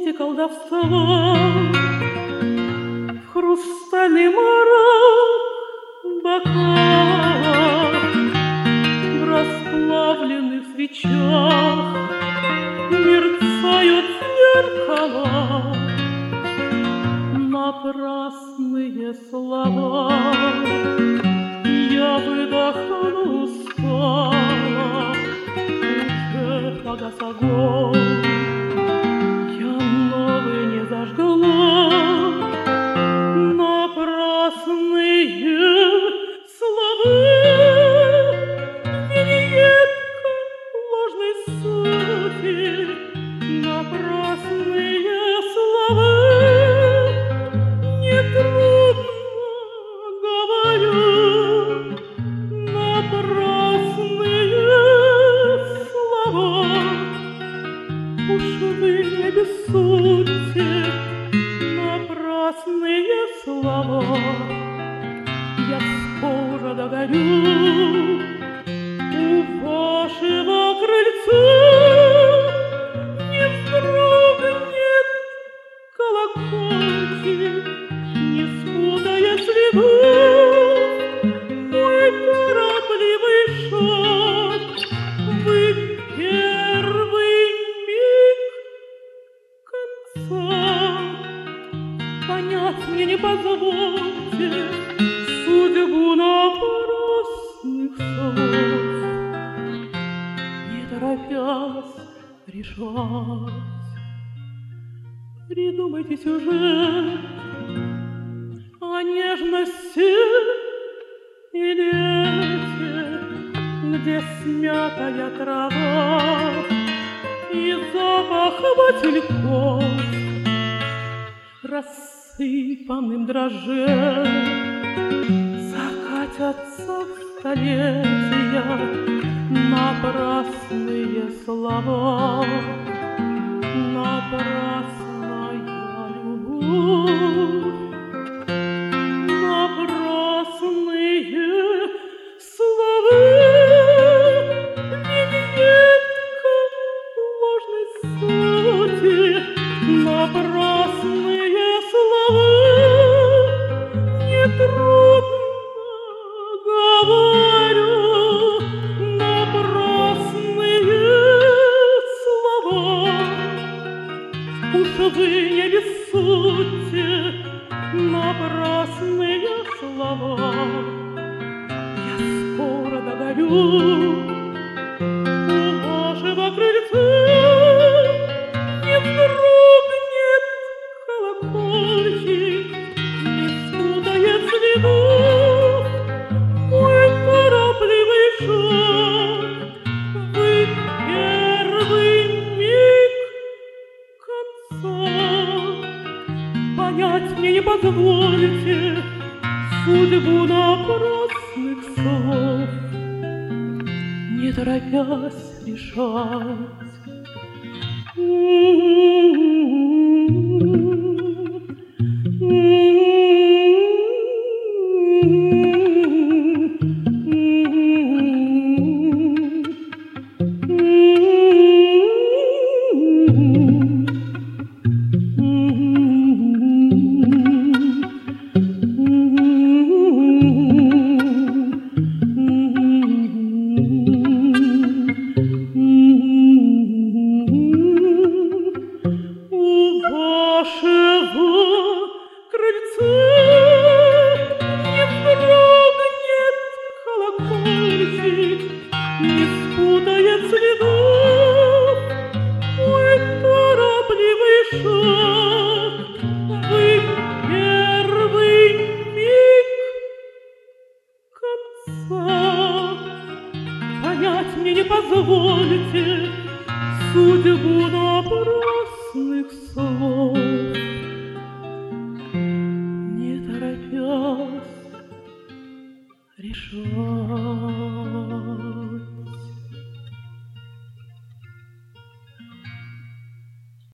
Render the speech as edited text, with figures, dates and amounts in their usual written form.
свете колдовства, в хрустальный морок бокалах, в расплавленных свечах мерцают зеркала. Напрасные слова я выдохну устала, уже погас огонь, я новый не зажгла. Напрасные слова, виньетка ложной сути, напрасные слова. Нетрудно говорю, напрасные слова. Уж вы не обессудьте, напрасные слова. Я скоро догорю у вашего крыльца. Не вздрогнет колокольчик, не спутает следов мой торопливый шаг. Вы первый миг конца. Понять мне не позвольте судьбу напрасных слов, не торопясь решать. Придумайте сюжет о нежности и лете, где смятая трава и запах васильков рассыпанным дроже закатятся в столетия напрасные слова, напрасная любовь, напрасные слова. Виньетка ложной сути, напрасные слова. Нетрудно говорю, напрасные слова. Уж вы не обессудьте, напрасные слова. Я скоро догорю у вашего крыльца. Не вздрогнет колокольчик, не спутает следов мой торопливый шаг. Вы первый миг конца. Понять мне не позвольте судьбу напрасных слов, не торопясь решать. Не спутает следов мой торопливый шаг. Вы первый миг конца. Понять мне не позволите судьбу напрасных слов.